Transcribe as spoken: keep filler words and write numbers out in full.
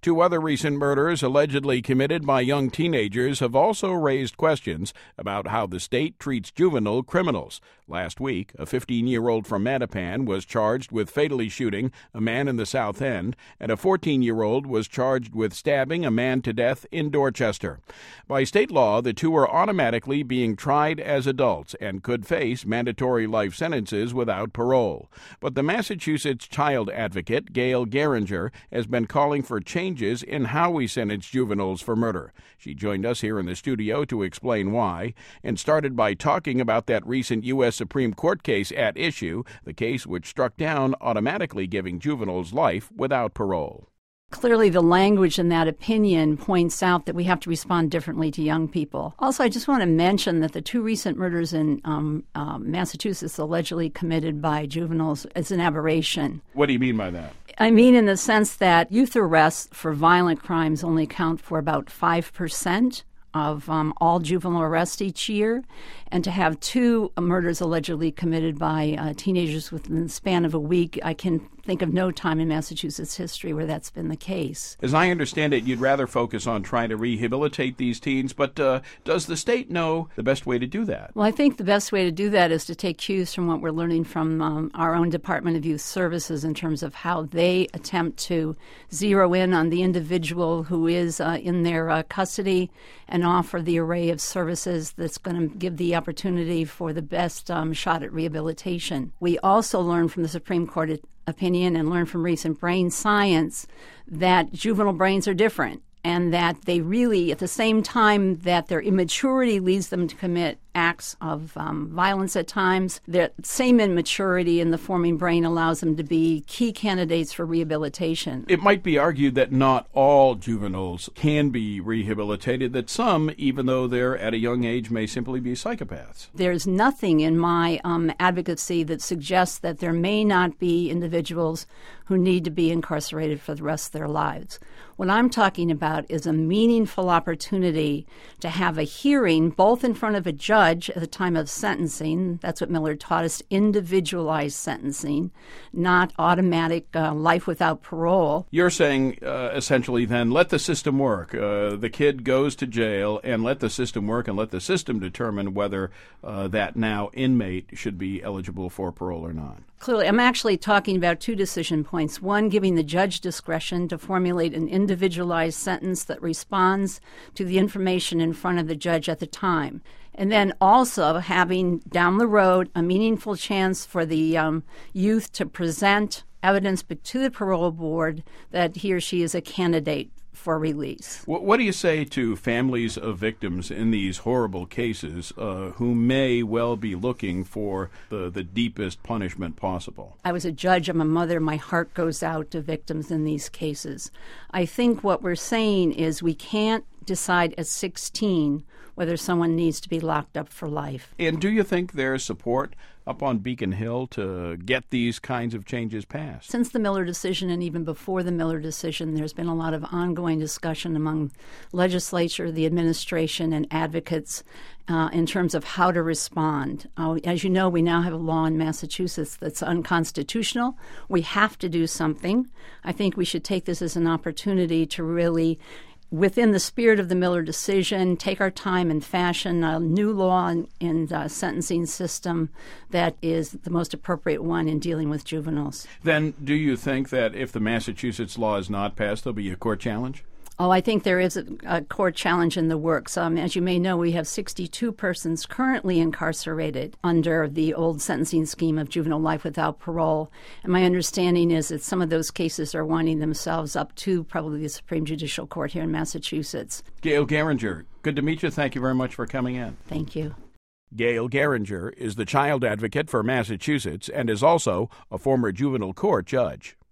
Two other recent murders allegedly committed by young teenagers have also raised questions about how the state treats juvenile criminals. Last week, a fifteen-year-old from Mattapan was charged with fatally shooting a man in the South End, and a fourteen-year-old was charged with stabbing a man to death in Dorchester. By state law, the two are automatically being tried as adults and could face mandatory life sentences without parole. But the Massachusetts child advocate, Gail Geringer, has been calling for changes in how we sentence juveniles for murder. She joined us here in the studio to explain why, and started by talking about that recent U S Supreme Court case at issue, the case which struck down automatically giving juveniles life without parole. Clearly, the language in that opinion points out that we have to respond differently to young people. Also, I just want to mention that the two recent murders in um, uh, Massachusetts allegedly committed by juveniles is an aberration. What do you mean by that? I mean in the sense that youth arrests for violent crimes only account for about five percent of um, all juvenile arrests each year, and to have two murders allegedly committed by uh, teenagers within the span of a week, I can think of no time in Massachusetts history where that's been the case. As I understand it, you'd rather focus on trying to rehabilitate these teens, but uh, does the state know the best way to do that? Well, I think the best way to do that is to take cues from what we're learning from um, our own Department of Youth Services in terms of how they attempt to zero in on the individual who is uh, in their uh, custody and offer the array of services that's going to give the opportunity for the best um, shot at rehabilitation. We also learned from the Supreme Court opinion and learned from recent brain science that juvenile brains are different, and that they really, at the same time that their immaturity leads them to commit acts of um, violence at times, the same immaturity in the forming brain allows them to be key candidates for rehabilitation. It might be argued that not all juveniles can be rehabilitated, that some, even though they're at a young age, may simply be psychopaths. There's nothing in my um, advocacy that suggests that there may not be individuals who need to be incarcerated for the rest of their lives. What I'm talking about is a meaningful opportunity to have a hearing both in front of a judge at the time of sentencing. That's what Miller taught us, individualized sentencing, not automatic uh, life without parole. You're saying, uh, essentially, then, let the system work. Uh, the kid goes to jail, and let the system work, and let the system determine whether uh, that now inmate should be eligible for parole or not. Clearly, I'm actually talking about two decision points. One, giving the judge discretion to formulate an individualized sentence that responds to the information in front of the judge at the time. And then also having, down the road, a meaningful chance for the um, youth to present evidence to the parole board that he or she is a candidate for release. What do you say to families of victims in these horrible cases uh, who may well be looking for the, the deepest punishment possible? I was a judge. I'm a mother. My heart goes out to victims in these cases. I think what we're saying is we can't decide at sixteen whether someone needs to be locked up for life. And do you think there's support up on Beacon Hill to get these kinds of changes passed? Since the Miller decision and even before the Miller decision, there's been a lot of ongoing discussion among legislature, the administration, and advocates uh, in terms of how to respond. Uh, as you know, we now have a law in Massachusetts that's unconstitutional. We have to do something. I think we should take this as an opportunity to really, within the spirit of the Miller decision, take our time and fashion a new law in, in the sentencing system that is the most appropriate one in dealing with juveniles. Then do you think that if the Massachusetts law is not passed, there'll be a court challenge? Oh, I think there is a, a court challenge in the works. Um, as you may know, we have sixty-two persons currently incarcerated under the old sentencing scheme of juvenile life without parole. And my understanding is that some of those cases are winding themselves up to probably the Supreme Judicial Court here in Massachusetts. Gail Geringer, good to meet you. Thank you very much for coming in. Thank you. Gail Geringer is the child advocate for Massachusetts and is also a former juvenile court judge.